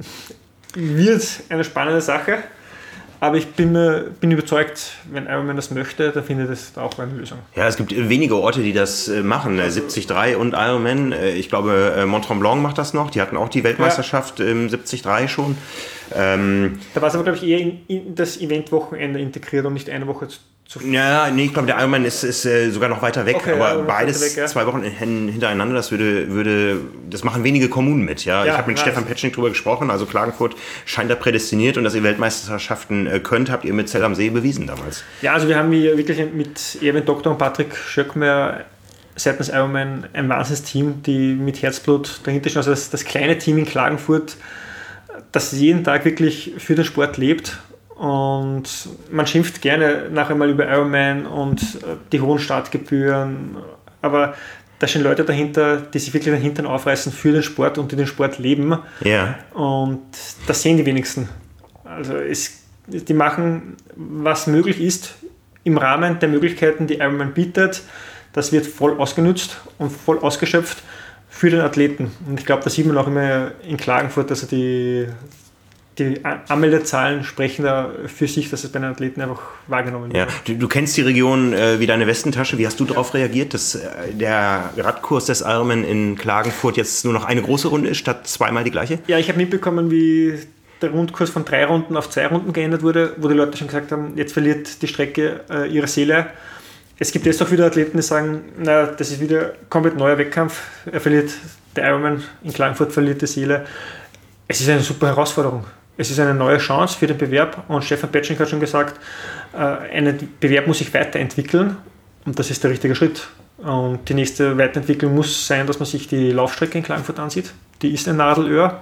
wird eine spannende Sache. Aber ich bin, mir, bin überzeugt, wenn Ironman das möchte, dann findet es da auch eine Lösung. Ja, es gibt wenige Orte, die das machen. siebzig drei und Ironman. Ich glaube, Mont-Tremblant macht das noch. Die hatten auch die Weltmeisterschaft im ja. siebzig drei schon. Ähm, da war es aber, glaube ich, eher in, in das Eventwochenende integriert und nicht eine Woche zu, zu Ja, nee, ich glaube, der Ironman ist, ist äh, sogar noch weiter weg. Okay, aber ja, beides weg, ja. zwei Wochen hin, hintereinander, das würde, würde, das machen wenige Kommunen mit. Ja, ja ich habe mit ja, Stefan Petschnik drüber gesprochen. Also Klagenfurt scheint da prädestiniert und dass ihr Weltmeisterschaften äh, könnt, habt ihr mit Zell am See bewiesen damals. Ja, also wir haben hier wirklich mit Erwin Doktor und Patrick Schöckmer seitens Ironman ein Wahnsinnsteam, die mit Herzblut dahinter stehen. Also das, das kleine Team in Klagenfurt, das jeden Tag wirklich für den Sport lebt. Und man schimpft gerne nachher mal über Ironman und die hohen Startgebühren, aber da stehen Leute dahinter, die sich wirklich den Hintern aufreißen für den Sport und die den Sport leben. Ja. Und das sehen die wenigsten. Also es, die machen, was möglich ist, im Rahmen der Möglichkeiten, die Ironman bietet. Das wird voll ausgenutzt und voll ausgeschöpft für den Athleten. Und ich glaube, da sieht man auch immer in Klagenfurt, dass die Die Anmeldezahlen sprechen da für sich, dass es bei den Athleten einfach wahrgenommen wird. Ja. Du, du kennst die Region äh, wie deine Westentasche. Wie hast du ja. darauf reagiert, dass äh, der Radkurs des Ironman in Klagenfurt jetzt nur noch eine große Runde ist, statt zweimal die gleiche? Ja, ich habe mitbekommen, wie der Rundkurs von drei Runden auf zwei Runden geändert wurde, wo die Leute schon gesagt haben, jetzt verliert die Strecke äh, ihre Seele. Es gibt jetzt auch wieder Athleten, die sagen, na, das ist wieder komplett neuer Wettkampf. Er verliert, der Ironman in Klagenfurt verliert die Seele. Es ist eine super Herausforderung. Es ist eine neue Chance für den Bewerb und Stefan Petschnik hat schon gesagt, ein Bewerb muss sich weiterentwickeln und das ist der richtige Schritt. Und die nächste Weiterentwicklung muss sein, dass man sich die Laufstrecke in Klagenfurt ansieht. Die ist ein Nadelöhr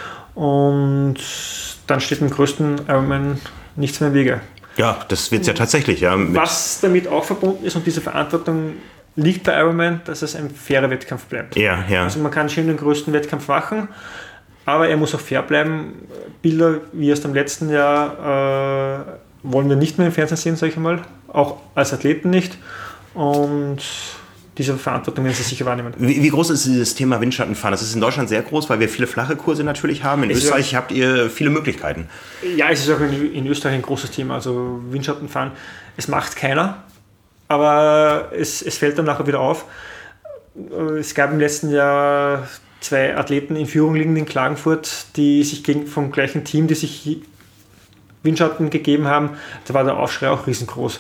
und dann steht dem größten Ironman nichts mehr im Wege. Ja, das wird es ja tatsächlich. Ja, was damit auch verbunden ist und diese Verantwortung liegt bei Ironman, dass es ein fairer Wettkampf bleibt. Ja, ja. Also man kann schon den größten Wettkampf machen, aber er muss auch fair bleiben. Bilder wie aus dem letzten Jahr äh, wollen wir nicht mehr im Fernsehen sehen, sage ich mal. Auch als Athleten nicht. Und diese Verantwortung werden sie sicher wahrnehmen. Wie, wie groß ist dieses Thema Windschattenfahren? Das ist in Deutschland sehr groß, weil wir viele flache Kurse natürlich haben. In es Österreich habt ihr viele Möglichkeiten. Ja, es ist auch in, in Österreich ein großes Thema. Also Windschattenfahren, es macht keiner. Aber es, es fällt dann nachher wieder auf. Es gab im letzten Jahr zwei Athleten in Führung liegend in Klagenfurt, die sich gegen, vom gleichen Team, die sich Windschatten gegeben haben. Da war der Aufschrei auch riesengroß.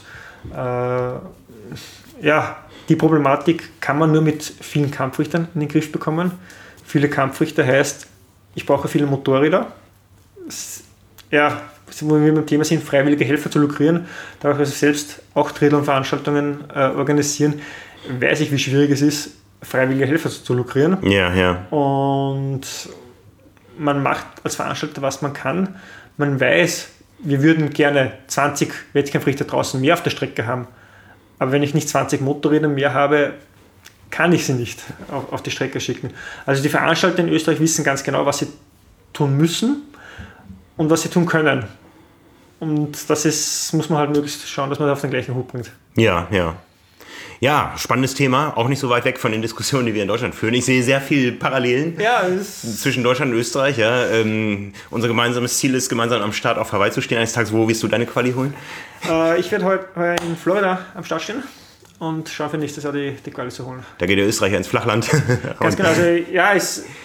Äh, ja, die Problematik kann man nur mit vielen Kampfrichtern in den Griff bekommen. Viele Kampfrichter heißt, ich brauche viele Motorräder. Ja, wo wir beim Thema sind, freiwillige Helfer zu lukrieren, da ich also selbst auch Triathlon-Veranstaltungen äh, organisieren, weiß ich, wie schwierig es ist, freiwillige Helfer zu lukrieren. Ja, ja. Und man macht als Veranstalter, was man kann. Man weiß, wir würden gerne zwanzig Wettkampfrichter draußen mehr auf der Strecke haben. Aber wenn ich nicht zwanzig Motorräder mehr habe, kann ich sie nicht auf, auf die Strecke schicken. Also die Veranstalter in Österreich wissen ganz genau, was sie tun müssen und was sie tun können. Und das ist, muss man halt möglichst schauen, dass man das auf den gleichen Hut bringt. Ja, ja. Ja, spannendes Thema, auch nicht so weit weg von den Diskussionen, die wir in Deutschland führen. Ich sehe sehr viele Parallelen ja, zwischen Deutschland und Österreich. Ja. Ähm, unser gemeinsames Ziel ist, gemeinsam am Start auf Hawaii zu stehen. Eines Tages, wo wirst du deine Quali holen? Äh, ich werde heute heu in Florida am Start stehen und schauen für nächstes Jahr die, die Quali zu holen. Da geht der Österreicher ins Flachland. Ganz genau. Also, ja, es,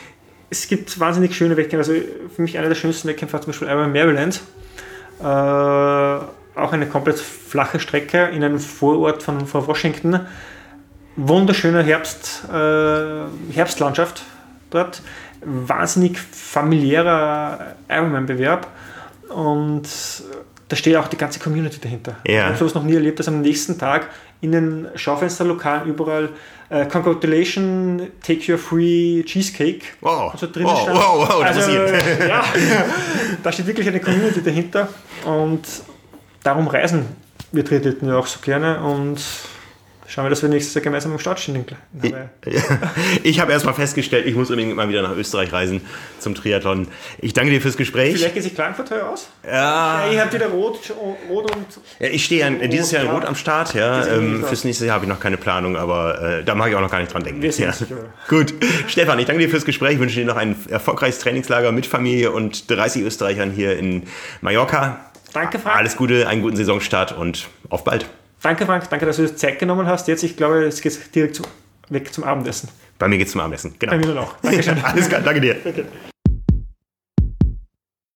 es gibt wahnsinnig schöne Wettkämpfe. Also für mich einer der schönsten Wettkämpfe war zum Beispiel Ironman Maryland. Äh, auch eine komplett flache Strecke in einem Vorort von, von Washington. Wunderschöne Herbst, äh, Herbstlandschaft dort. Wahnsinnig familiärer Ironman-Bewerb. Und da steht auch die ganze Community dahinter. Ja. Ich habe sowas noch nie erlebt, dass am nächsten Tag in den Schaufensterlokalen überall äh, Congratulations, take your free cheesecake. Wow, also drin wow, stand. wow, wow, also, das ja, da steht wirklich eine Community dahinter und darum reisen wir Triathleten ja auch so gerne und schauen wir, dass wir nächstes Jahr gemeinsam am Start stehen. Ich, ich habe erstmal festgestellt, ich muss unbedingt mal wieder nach Österreich reisen zum Triathlon. Ich danke dir fürs Gespräch. Vielleicht geht sich Klagenfurt heuer aus? Ja. ja. Ihr habt wieder Rot, Rot und... Ja, ich stehe ja dieses Jahr in Rot am Start. Ja. Ähm, fürs fürs nächste Jahr habe ich noch keine Planung, aber äh, da mag ich auch noch gar nicht dran denken. Wir sind ja. sicher. Gut, Stefan, ich danke dir fürs Gespräch. Ich wünsche dir noch ein erfolgreiches Trainingslager mit Familie und dreißig Österreichern hier in Mallorca. Danke, Frank. Alles Gute, einen guten Saisonstart und auf bald. Danke, Frank. Danke, dass du dir Zeit genommen hast. Jetzt, ich glaube, es geht direkt zum, weg zum Abendessen. Bei mir geht's zum Abendessen. Genau. Bei mir dann auch. Dankeschön. Alles klar, danke dir. Okay.